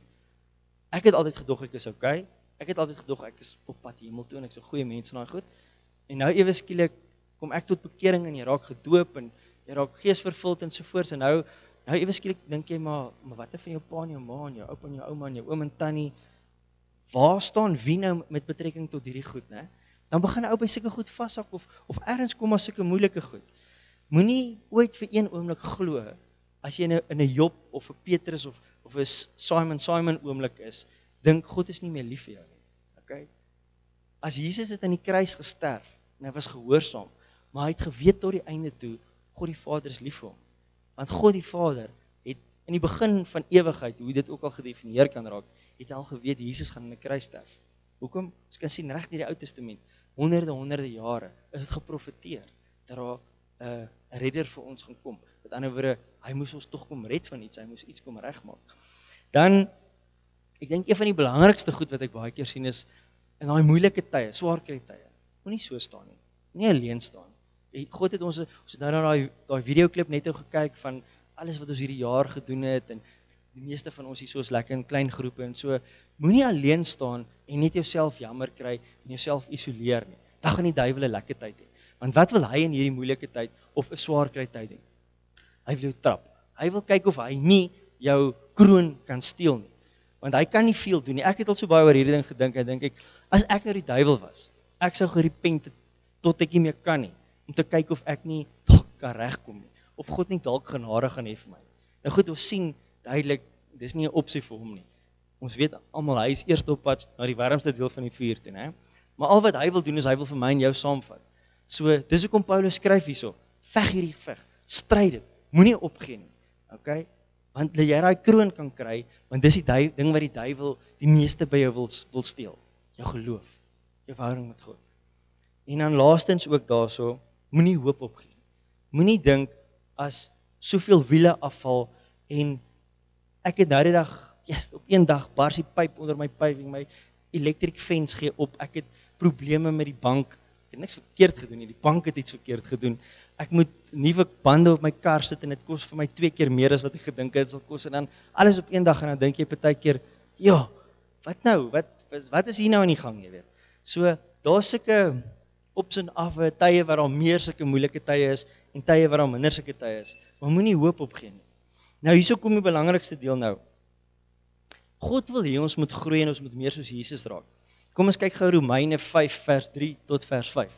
[SPEAKER 1] Ek het altyd gedog ek is okay. Ek het altyd gedog ek is op pad hemel toe en ek is 'n goeie mens en daai goed. En nou ewe skielik kom ek tot bekering en jy raak gedoop en jy raak geesvervuld en so voort en nou ewe skielik dink jy maar wat van jou pa en jou ma en jou oupa en jou ouma en jou oom en tannie? Waar staan wie nou met betrekking tot hierdie goed, né? Dan begin 'n ou by sulke goed vashak of ergens kom maar sulke moeilike goed. Moenie ooit vir een oomblik glo as jy in 'n Job of 'n Petrus of 'n Simon oomblik is, dink God is nie meer lief vir jou nie. Okay? As Jesus het aan die kruis gesterf en hy was gehoorsaam, maar hy het geweet tot die einde toe, God die Vader is lief vir hom. Want God die Vader het in die begin van ewigheid, hoe dit ook al gedefinieer kan raak, het al geweet Jesus gaan in 'n kruis sterf. Hoekom? Ons kan sien reg deur die Ou Testament, honderde jare is dit geprofeteer dat daar 'n redder vir ons gaan kom. Met ander woorde, hy moes ons tog kom red van iets, hy moes iets kom regmaak. Dan, ek dink een van die belangrikste goed wat ek baie keer sien is, in daai moeilike tye, swaar kry tye, moenie so staan nie, moenie alleen staan. God het ons het nou daai videoklip net gekyk van alles wat ons hierdie jaar gedoen het en die meeste van ons hier so is lekker in klein groepe en so, moenie alleen staan en net jouself jammer kry en jouself isoleer nie. Dan gaan die duiwel 'n lekker tyd hê. Want wat wil hy in hierdie moeilike tyd of 'n swaar kry tyd hê? Hy wil jou trap. Hy wil kyk of hy nie jou kroon kan steel nie. Want hy kan nie veel doen nie. Ek het al so baie oor hierdie ding gedink en dink ek, as ek nou die duiwel was, ek sou gerepent het tot ek nie meer kan nie, om te kyk of ek nie dalk kan regkom nie, of God nie dalk genade gaan hê vir my. Nou goed, ons sien duidelik, dis nie 'n opsie vir hom nie. Ons weet almal, hy is eerste op pad na die warmste deel van die vuur toe, né? Maar al wat hy wil doen is hy wil vir my en jou saamvat. So, dis hoekom Paulus skryf hierso, veg hierdie veg, stryd dit, moenie opgee nie. Okay? Want jy daai kroon kan kry, want dis die ding wat die duiwel die meeste by jou wil steel. Jou geloof, jou verhouding met God. En dan laastens ook daarso, moenie hoop opgee. Moenie dink as soveel wiele afval en ek het nou die dag, op een dag bars die pyp onder my paving, my electric fence gee op, ek het probleme met die bank, ek het niks verkeerd gedoen nie, die bank het iets verkeerd gedoen, ek moet nuwe bande op my kar sit en dit kos vir my 2 keer meer as wat ek gedink het sal kos, en dan alles op een dag en dan dink jy partykeer, ja, wat nou, wat is hier nou aan die gang, jy weet. So, daar's sulke ops en afwe, tye waar daar meer sulke moeilike tye is en tye waar daar minder sulke tye is, maar moenie hoop opgee nie. Nou hierso kom die belangrikste deel nou. God wil hê ons moet groei en ons moet meer soos Jesus raak. Kom ons kyk gou Romeine 5 vers 3 tot vers 5.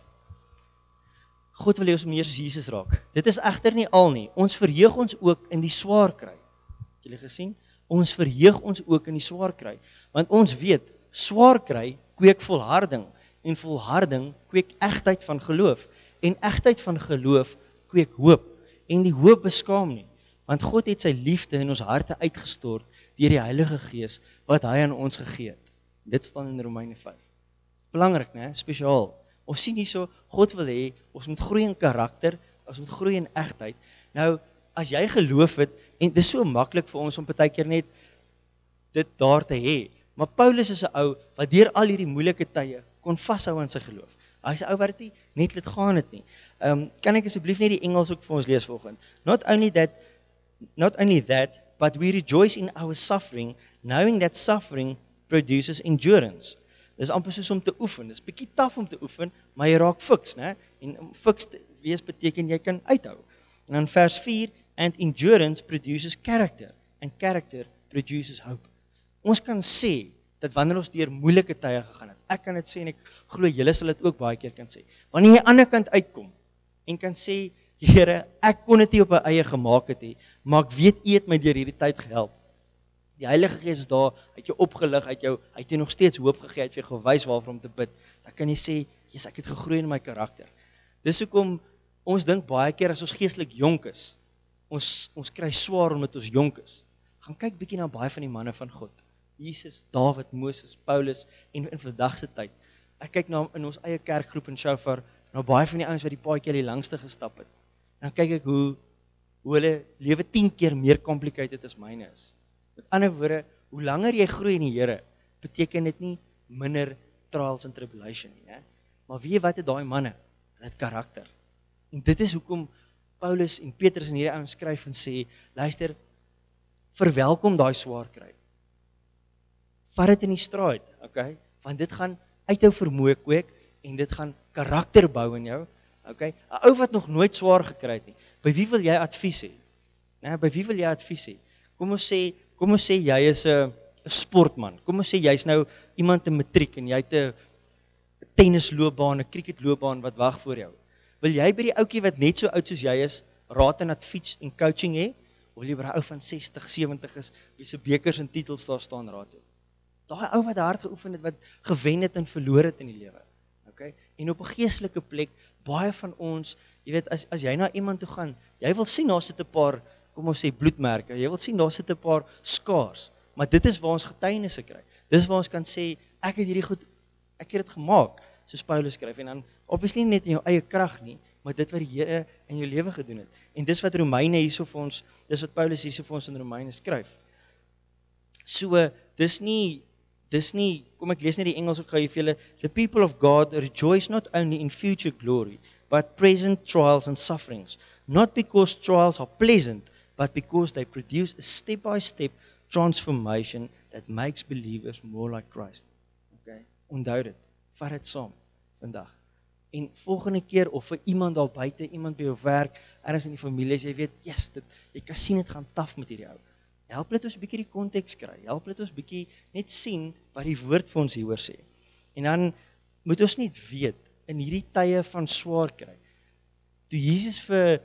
[SPEAKER 1] God wil hê ons moet meer soos Jesus raak. Dit is egter nie al nie. Ons verheug ons ook in die swaar kry. Het julle gesien? Ons verheug ons ook in die swaar kry, want ons weet, swaar kry kweek volharding en volharding kweek egtheid van geloof en egtheid van geloof kweek hoop en die hoop beskaam nie. Want God het sy liefde in ons harte uitgestort deur die Heilige Gees wat hy aan ons gegee het. Dit staan in Romeine 5. Belangrik, né? Spesiaal. Ons sien hierso, God wil hê, ons moet groei in karakter, ons moet groei in egtheid. Nou, as jy geloof het, en dit is so maklik vir ons om partykeer net dit daar te hê. Maar Paulus is 'n ou wat deur al hierdie moeilike tye kon vashou aan sy geloof. Hy's 'n ou wat dit nie net laat gaan het nie. Kan ek asseblief net die Engels ook vir ons lees vanoggend? Not only that, but we rejoice in our suffering, knowing that suffering produces endurance. Dis amper soos om te oefen. Dis bietjie taaf om te oefen, maar jy raak fiks, né? En om fiks te wees beteken jy kan uithou. En dan vers 4, and endurance produces character, and character produces hope. Ons kan sê dat wanneer ons deur moeilike tye gegaan het, ek kan dit sê en ek glo julle sal dit ook baie keer kan sê. Wanneer jy aan die ander kant uitkom en kan sê, Here, ek kon dit nie op my eie gemaak het nie, maar ek weet U het my deur hierdie tyd gehelp. Die Heilige Gees is daar, hy het jou opgelig, hy het jou nog steeds hoop gegee, hy het vir jou gewys waarvoor om te bid. Dan kan jy sê, Jesus, ek het gegroei in my karakter. Dis hoekom ons dink baie keer as ons geestelik jonk is, ons kry swaar omdat ons jonk is. Gaan kyk bietjie na baie van die manne van God. Jesus, Dawid, Moses, Paulus en in vandag se tyd. Ek kyk na in ons eie kerkgroep in Shofar, na baie van die ouens wat die paadjie al die langste gestap het. En dan kyk ek hoe hulle lewe 10 keer meer complicated as myne is. Met ander woorde, hoe langer jy groei in die Here, beteken dit nie minder trials and tribulation nie, né? Maar weet jy wat het daai manne? Hulle het karakter. En dit is hoekom Paulus en Petrus in hierdie ouens skryf en sê, luister, verwelkom daai swaar kry. Vat dit in die straat, okay? Want dit gaan uit jou vermoë kweek en dit gaan karakter bou in jou, okay? 'n Ou wat nog nooit swaar gekry het nie. By wie wil jy advies hê? Né, by wie wil jy advies hê? Kom ons sê jy is 'n sportman. Kom ons sê jy's nou iemand in matriek en jy het 'n tennisloopbaan, 'n cricketloopbaan wat wag vir jou. Wil jy by die ouetjie wat net so oud soos jy is, raad en advies en coaching hê? Of wil jy by 'n ou van 60, 70 is, wie se bekers en titels daar staan raad hê? Daai ou wat hard geoefen het, wat gewen het en verloor het in die lewe. Okay? En op 'n geestelike plek, baie van ons, jy weet, as jy na iemand toe gaan, jy wil sien daar sit 'n paar, kom ons sê bloedmerke, jy wil sien daar sit 'n paar skaars, maar dit is waar ons getuienisse kry. Dis waar ons kan sê, ek het dit gemaak, soos Paulus skryf, en dan obviously net in jou eie krag nie, maar dit wat die Here in jou lewe gedoen het. En dis wat Romeine hierso vir ons, dis wat Paulus hierso vir ons in Romeine skryf. So, dis nie, kom ek lees net die Engels ook gou hier vir julle. The people of God rejoice not only in future glory, but present trials and sufferings. Not because trials are pleasant, but because they produce a step-by-step transformation that makes believers more like Christ. Okay? Onthou dit, vat dit saam vandag. En volgende keer, of vir iemand daar buite, iemand by jou werk, ergens in die familie, as jy weet, yes, jy kan sien dit gaan taf met hierdie ou. Help dit ons 'n bietjie die konteks kry. Help dit ons bietjie net sien wat die woord vir ons hieroor sê. En dan moet ons net weet in hierdie tye van swaar kry. Toe Jesus vir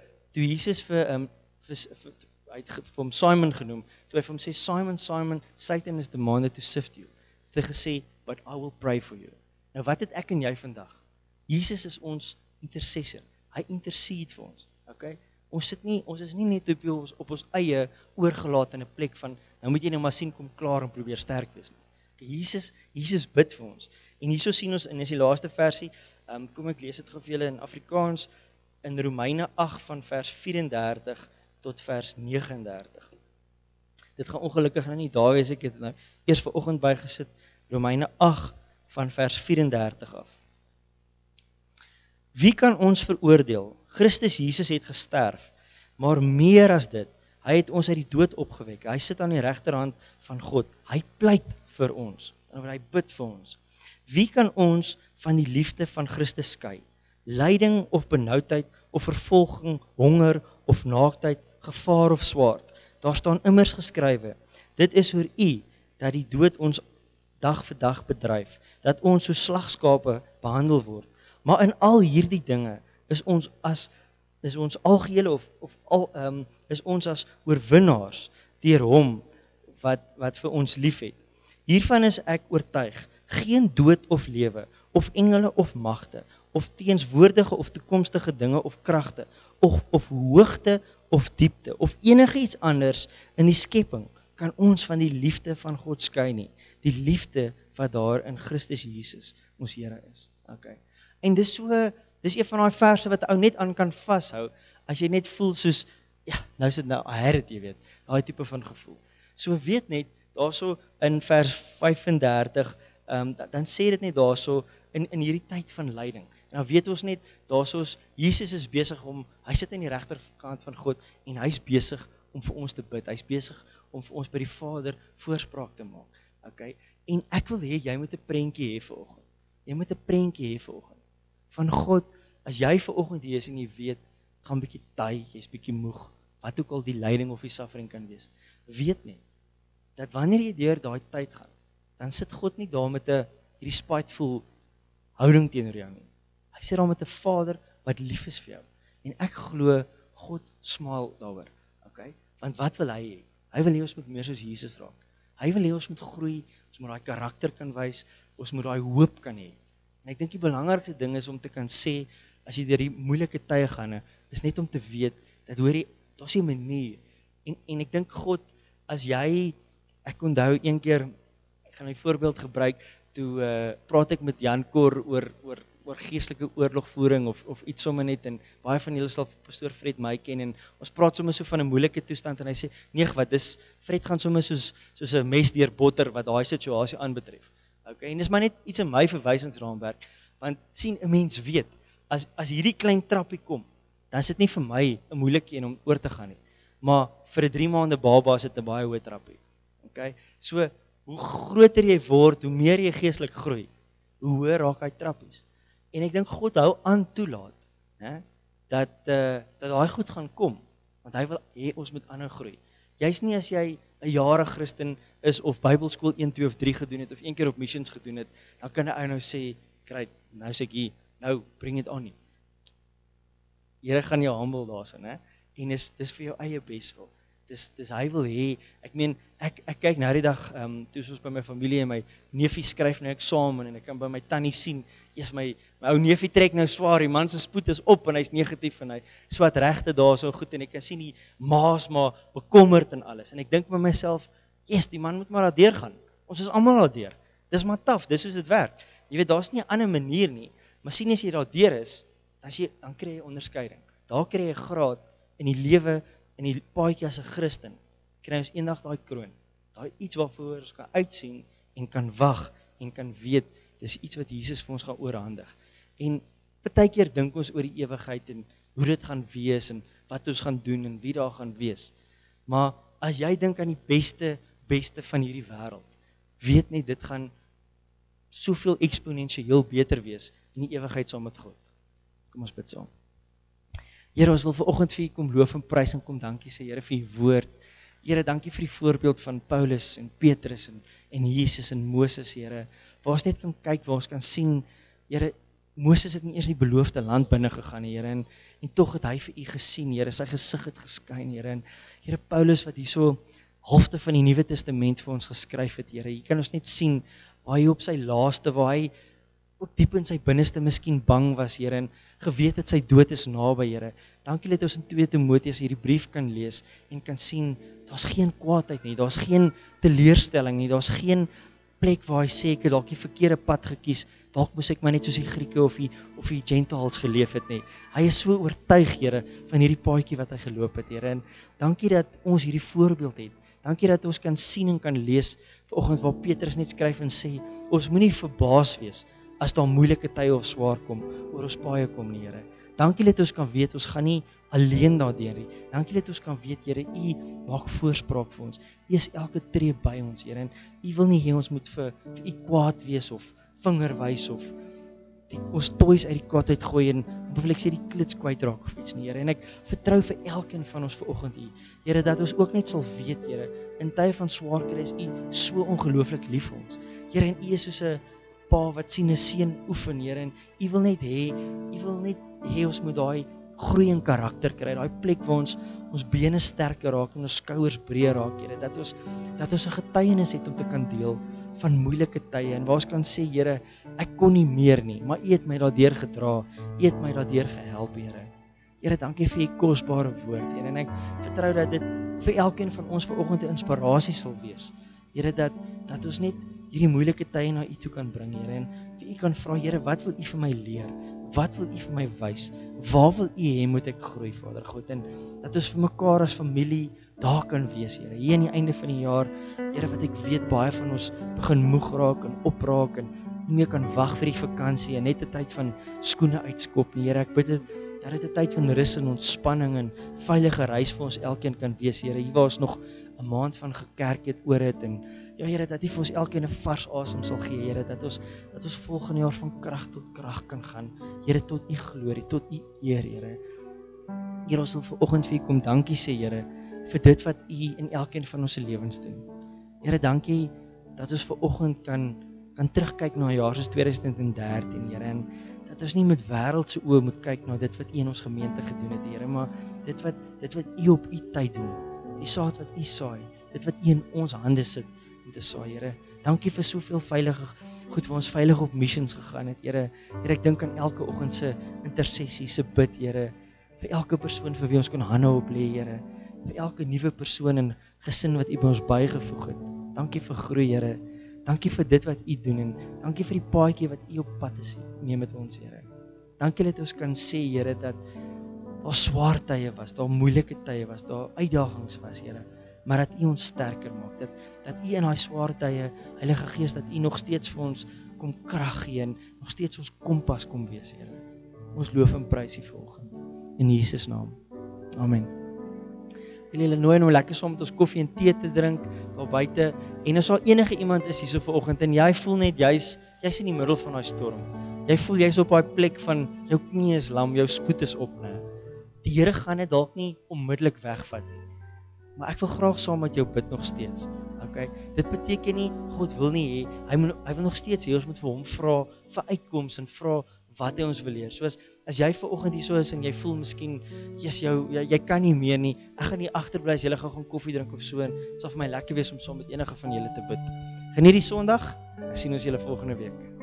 [SPEAKER 1] hy het vir hom Simon genoem. Toe hy vir hom sê Simon, Simon, Satan is demanded to sift you. Toe hy gesê, but I will pray for you. Nou wat het ek en jy vandag? Jesus is ons intercessor. Hy intercede vir ons. Okay? Ons is nie net op ons eie oorgelaat in 'n plek van, nou moet jy nou maar sien kom klaar en probeer sterk wees nie. Okay, Jesus bid vir ons. En hierso sien ons, en is die laaste versie, kom ek lees dit gou vir julle in Afrikaans, in Romeine 8 van vers 34 tot vers 39. Dit gaan ongelukkig nou nie daar wees, ek het nou eers vanoggend bygesit, Romeine 8 van vers 34 af. Wie kan ons veroordeel? Christus Jesus het gesterf, maar meer as dit, hy het ons uit die dood opgewek. Hy sit aan die regterhand van God. Hy pleit vir ons, en hy bid vir ons. Wie kan ons van die liefde van Christus skei? Lyding of benoudheid of vervolging, honger of naaktheid, gevaar of swaard. Daar staan immers geskrywe, dit is oor U dat die dood ons dag vir dag bedryf, dat ons so slagskape behandel word. Maar in al hierdie dinge is ons as oorwinnaars deur hom wat vir ons liefhet. Hiervan is ek oortuig, geen dood of lewe, of engele of magte, of teenswoordige of toekomstige dinge of kragte, of hoogte of diepte, of enige iets anders in die skepping, kan ons van die liefde van God skei nie. Die liefde wat daar in Christus Jesus, ons Here is. Okay. En dis een van daai verse wat ou net aan kan vashou, as jy net voel soos, ja, nou is dit nou, I had it, jy weet, daai tipe van gevoel. So weet net, daarso in vers 35, dan sê dit net daarso, in hierdie tyd van lyding. En dan weet ons net, daarsoos, Jesus is besig om, hy sit aan die regterkant van God, en hy's besig om vir ons te bid, hy's besig om vir ons by die Vader voorspraak te maak. Okay? En ek wil hê, jy moet 'n prentjie hê vanoggend. Jy moet 'n prentjie hê vanoggend. Van God, as jy vanoggend hier is en jy weet, het gaan bietjie taai, jy's bietjie moeg, wat ook al die lyding of die suffering kan wees. Weet net, dat wanneer jy deur daai tyd gaan, dan sit God nie daar met hierdie spiteful houding teenoor jou nie. Hy sit daar met 'n Vader wat lief is vir jou. En ek glo, God smaal daaroor. Okay? Want wat wil hy hê? Hy wil hê ons moet meer soos Jesus raak. Hy wil hê ons moet groei, ons moet daai karakter kan wys, ons moet daai hoop kan hê. En ek dink die belangrikste ding is om te kan sê, as jy deur die moeilike tye gaan, is net om te weet, dat hoor jy, daar's 'n manier. En ek dink God, as jy, ek onthou een keer, ek gaan 'n voorbeeld gebruik, toe praat ek met Jan Kor oor geestelike oorlogvoering of iets sommer net, en baie van julle sal pastoor Fred my ken, en ons praat sommer so van 'n moeilike toestand, en hy sê, nee wat, Fred gaan sommer soos 'n mes deur botter, wat daai situasie aanbetref. Okay, en dis maar net iets in my verwysingsraamwerk, want sien, 'n mens weet, as hierdie klein trappie kom, dan is dit nie vir my 'n moeilike een om oor te gaan nie, maar vir 'n 3 maande baba is dit 'n baie hoë trappie. Okay, so, hoe groter jy word, hoe meer jy geestelik groei, hoe hoër raak hy trappies. En ek dink God hou aan toelaat, dat daai goed gaan kom, want hy wil hê ons moet aanhou groei. Jy's nie as jy 'n jarige Christen is, of Bybelskool 1, 2 of 3 gedoen het, of een keer op missions gedoen het, dan kan 'n ou nou sê, great, nou sê ek hier, nou bring it on nie. Here gaan jou humble daarso, en dis vir jou eie beswil. Dis hy wil hê, ek meen, ek kyk nou die dag, toe ons by my familie en my neefie skryf nou eksamen, en ek kan by my tannie sien, my ou neefie trek nou swaar, die man se spoed is op, en hy's negatief, en hy swat regte daar so goed, en ek kan sien die ma's maar bekommerd en alles, en ek dink by myself, die man moet maar daar deur gaan, ons is almal daar deur, dis maar taaf, dis soos dit werk, jy weet, daar's nie 'n ander manier nie, maar sien as jy daar deur is, dan kry jy onderskeiding, daar kry jy graad in die lewe, in die paadjie as 'n Christen, kry ons eendag daai kroon, daai iets waarvoor ons kan uitsien, en kan wag, en kan weet, dis iets wat Jesus vir ons gaan oorhandig. En partykeer dink ons oor die ewigheid, en hoe dit gaan wees, en wat ons gaan doen, en wie daar gaan wees. Maar as jy dink aan die beste van hierdie wêreld, weet net, dit gaan soveel eksponensieel beter wees, in die ewigheid saam met God. Kom ons bid saam. Here, ons wil vanoggend vir U kom loof en prys en kom dankie sê, Here, vir U woord. Here, dankie vir die voorbeeld van Paulus en Petrus en Jesus en Moses, Here. Waar ons net kan kyk, waar ons kan sien, Here, Moses het nie eers die beloofde land binne gegaan, Here, en tog het hy vir U gesien, Here, sy gesig het geskyn, Here, en Here, Paulus wat hierso halfte van die Nuwe Testament vir ons geskryf het, Here, hier kan ons net sien, waar hy op sy laaste, waar hy ook diep in sy binneste miskien bang was, Here, en geweet het sy dood is naby, Here. Dankie dat ons in 2 Timoteus hierdie brief kan lees en kan sien, daar's geen kwaadheid nie, daar's geen teleurstelling nie, daar's geen plek waar hy sê, ek het dalk die verkeerde pad gekies, dalk moes ek maar net soos die Grieke of die Gentiles geleef het nie. Hy is so oortuig, Here, van hierdie paadjie wat hy geloop het, Here, en dankie dat ons hierdie voorbeeld het. Dankie dat ons kan sien en kan lees vanoggend waar Petrus net skryf en sê, ons moenie verbaas wees as daar moeilike tye of swaar kom, oor ons paaie kom nie, Here. Dankie dat ons kan weet, ons gaan nie alleen daardeur nie. Dankie dat ons kan weet, Here, U maak voorspraak vir ons. U is elke tree by ons, Here, en U wil nie hê ons moet vir U kwaad wees of vinger wys of ons toys uit die kot uitgooi en wil ek sê die klits kwytraak of iets nie, Here. En ek vertrou vir elkeen van ons vanoggend U, Here, dat ons ook net sal weet, Here, in tye van swaar kry is U so ongelooflik lief vir ons. Here, en U is soos 'n pa wat sien 'n seun oefen, Here, en U wil net hê ons moet daai groei in karakter kry, daai plek waar ons bene sterker raak en ons skouers breër raak, Here, dat ons 'n getuienis het om te kan deel van moeilike tye, en waar ons kan sê, Here, ek kon nie meer nie, maar U het my daardeur gedra, U het my daardeur gehelp, Here. Here, dankie vir U kosbare woord, Here, en ek vertrou dat dit vir elkeen van ons vanoggend 'n inspirasie sal wees, Here, dat ons net hierdie moeilike tye na U toe kan bring, Here, en vir U kan vra, Here, wat wil U vir my leer? wat wil U vir my wys? Waar wil U hê moet ek groei, Vader God? En dat ons vir mekaar as familie daar kan wees, Here. Hier aan die einde van die jaar, Here, wat ek weet baie van ons begin moeg raak en opraak en nie meer kan wag vir die vakansie en net 'n tyd van skoene uitskop nie, Here. Ek bid dat dit 'n tyd van rus en ontspanning en veilige reis vir ons elkeen kan wees, Here. Hier waar ons nog 'n maand van gekerk het oor dit en ja, Here, dat U vir ons elkeen 'n vars asem sal gee, Here, dat ons volgende jaar van krag tot krag kan gaan, Here, tot U glorie, tot U eer, Here. Here, ons wil vanoggend vir U kom dankie sê, Here, vir dit wat U in elkeen van ons se lewens doen. Here, dankie dat ons vanoggend kan terugkyk na 'n jaar soos 2013, Here, en dat ons nie met wêreldse oë moet kyk na dit wat U in ons gemeente gedoen het, Here, maar dit wat U op U tyd doen, die saad wat U saai, dit wat U in ons hande sit om te saai, Here. Dankie vir soveel veilige goed waar ons veilig op missions gegaan het, Here. Here, ek dink aan elke oggend se intersessie, se bid, Here, vir elke persoon vir wie ons kon hande op lê, Here, vir elke nuwe persoon en gesin wat U by ons bygevoeg het. Dankie vir groei, Here. Dankie vir dit wat U doen en dankie vir die paadjie wat U op pad is neem met ons, Here. Dankie dat ons kan sê, Here, dat daar swaar tye was, daar moeilike tye was, daar uitdagings was, Here, maar dat U ons sterker maak, dat U in daai swaar tye, Heilige Gees, dat U nog steeds vir ons kom krag gee en nog steeds ons kompas kom wees, Here. Ons loof en prys U vanoggend in Jesus naam. Amen. Ek wil julle nooi om lekker saam met ons koffie en tee te drink daar buite. En as daar enige iemand is hierso vanoggend en jy voel net jy's in die middel van daai storm. Jy voel jy's op daai plek van jou knie is lam, jou spoed is op, né? Die Here gaan dit dalk nie onmiddellik wegvat nie. Maar ek wil graag saam met jou bid nog steeds. Okay? Dit beteken nie God wil nie hê, hy wil nog steeds hê ons moet vir hom vra vir uitkoms en vra wat hy ons wil leer. Soos as jy vanoggend hier so is en jy voel miskien jy kan nie meer nie. Ek gaan nie agterbly as jy gou gaan koffie drink of so en dit sal vir my lekker wees om saam met enige van julle te bid. Geniet die Sondag. Ek sien ons julle volgende week.